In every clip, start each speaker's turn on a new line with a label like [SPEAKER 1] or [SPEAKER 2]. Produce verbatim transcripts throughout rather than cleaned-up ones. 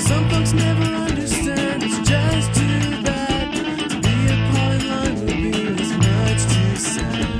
[SPEAKER 1] Some folks never understand, it's just too bad. To be a polyline would be as much too sad.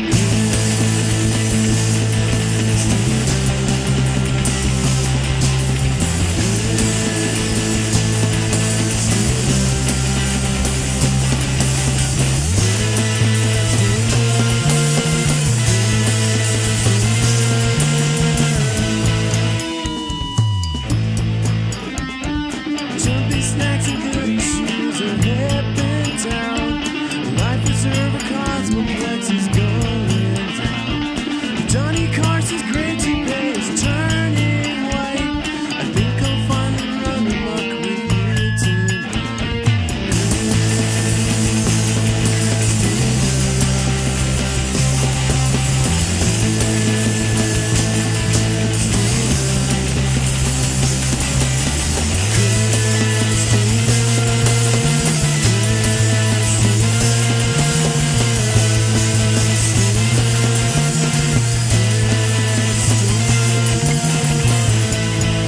[SPEAKER 1] Jumpy snacks and goody shoes are hip in town. Life preserver Cosmoplex is going down. Johnny Carson's great toupee is turning white. I think I'll finally run amok with you tonight.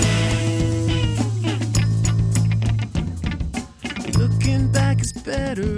[SPEAKER 1] Looking back is better